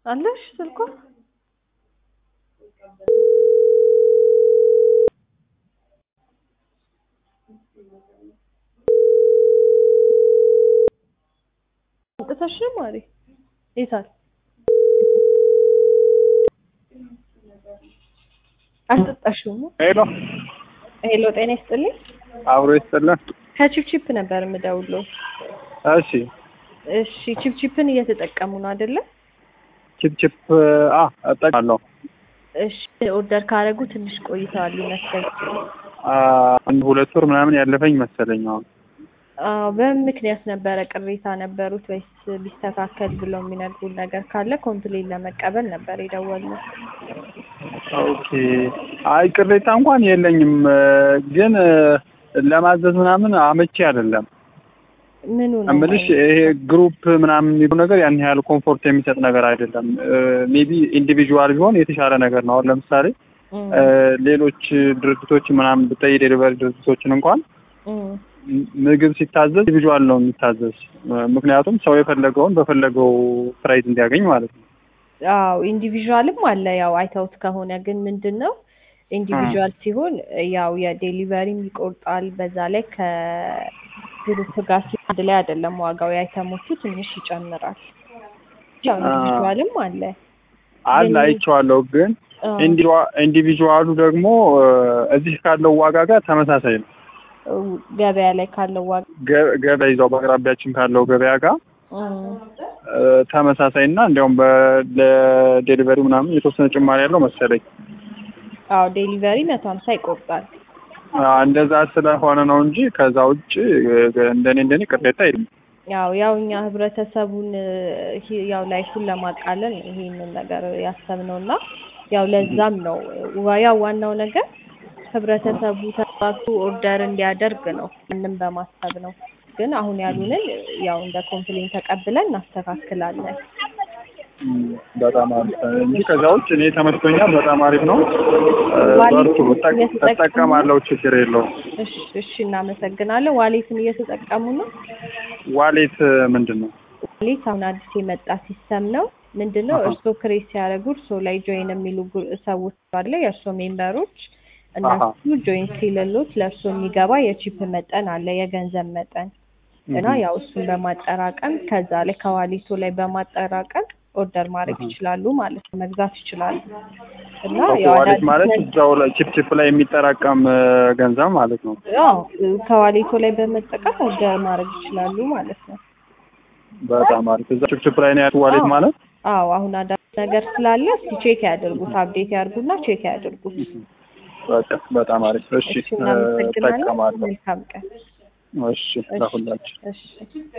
አለሽ ስልኳ? ጥተሽ ማሪ ይታል አስጠጣሽው? ሄሎ ሄሎ፣ ጤና ይስጥልኝ። አብሮ ይስጥልን። ከቺፕቺፕ ነበር የምደውለው። እሺ እሺ፣ ቺፕቺፕን እየተጠቀሙ ነው አይደለ? ቺፕቺፕ እጠቀማለሁ። እሺ፣ ኦርደር ካረጉ ትንሽ ቆይተዋል ይመስለኝ። አንድ 2 ወር ምናምን ያለፈኝ መሰለኝ። በምን ምክንያት ነበረ? ቅሬታ ነበሩት ወይስ ቢስተካከል ብለው የሚነግሩን ነገር ካለ ኮምፕሌን ለመቀበል ነበር የደወልነው። ኦኬ። አይ ቅሬታ እንኳን የለኝም፣ ግን ለማዘዝ ምናምን አመቺ አይደለም። ምኑ ነው እምልሽ ይሄ ግሩፕ ምናምን የሚለው ነገር ያን ያህል ኮምፎርት የሚሰጥ ነገር አይደለም። ሜቢ ኢንዲቪጁዋል ቢሆን የተሻለ ነገር ነው። አሁን ለምሳሌ ሌሎች ድርጅቶች ምናምን ብታይ ዴሊቨሪ ድርጅቶችን እንኳን ምግብ ሲታዘዝ ኢንዲቪጁዋል ነው የሚታዘዝ። ምክንያቱም ሰው የፈለገውን በፈለገው ፕራይስ እንዲያገኝ ማለት ነው። አዎ ኢንዲቪጁዋልም አለ። ያው አይተውት ከሆነ ግን ምንድነው ኢንዲቪጁዋል ሲሆን ያው የዴሊቨሪም ይቆርጣል። በዛ ላይ ከግሩፕ ጋር አንድ ላይ አይደለም ዋጋው፣ የአይተሞቹ ትንሽ ይጨምራል። ያው ኢንዲቪጁዋልም አለ አይቼዋለሁ። ግን ኢንዲቪጁዋሉ ደግሞ እዚህ ካለው ዋጋ ጋር ተመሳሳይ ነው። ገበያ ላይ ካለው ዋጋ ገበያ ይዘው በአቅራቢያችን ካለው ገበያ ጋር ተመሳሳይና እንዲያውም ለዴሊቨሪ ምናምን የተወሰነ ጭማሪ ያለው መሰለኝ። አዎ ዴሊቨሪ 150 ይቆርጣል። እንደዛ ስለሆነ ነው እንጂ ከዛ ውጭ እንደኔ ቅሬታ የለም። ያው እኛ ህብረተሰቡን ያው ላይፉን ለማቃለል ይሄንን ነገር ያሰብነውና ያው ለዛም ነው ያው ዋናው ነገር ህብረተሰቡ ተባቱ ኦርደር እንዲያደርግ ነው። ምንም በማሰብ ነው። ግን አሁን ያሉንን ያው እንደ ኮምፕሌን ተቀብለን እናስተካክላለን። በጣም አሪፍ እንጂ ከዛ ውጭ እኔ ተመስሎኛል። በጣም አሪፍ ነው። ተጠቀማለሁ፣ ችግር የለውም። እሺ እናመሰግናለን። ዋሌትን እየተጠቀሙ ነው? ዋሌት ምንድን ነው? ዋሌት አሁን አዲስ የመጣ ሲስተም ነው። ምንድነው እርስዎ ክሬት ሲያደርጉ እርስዎ ላይ ጆይን የሚሉ ሰዎች አለ፣ የእርስዎ ሜምበሮች እነሱ ጆይን ሲልሉት ለእርስዎ የሚገባ የቺፕ መጠን አለ፣ የገንዘብ መጠን እና ያው እሱን በማጠራቀም ከዛ ላይ ከዋሌቱ ላይ በማጠራቀም ኦርደር ማድረግ ይችላሉ ማለት ነው፣ መግዛት ይችላሉ። እና ያው ዋሌት ማለት እዛው ላይ ቺፕ ላይ የሚጠራቀም ገንዘብ ማለት ነው። ያው ከዋሌቱ ላይ በመጠቀም ኦርደር ማድረግ ይችላሉ ማለት ነው። በጣም አሪፍ። እዛ ቺፕ ላይ ነው ያለው ዋሌት ማለት? አዎ አሁን አዳዲስ ነገር ስላለ እስቲ ቼክ ያድርጉት፣ አፕዴት ያድርጉና ቼክ ያድርጉት። በጣም አሪፍ። እሺ ተጠቀማለሁ። መልካም ቀን። እሺ ለሁላችሁ። እሺ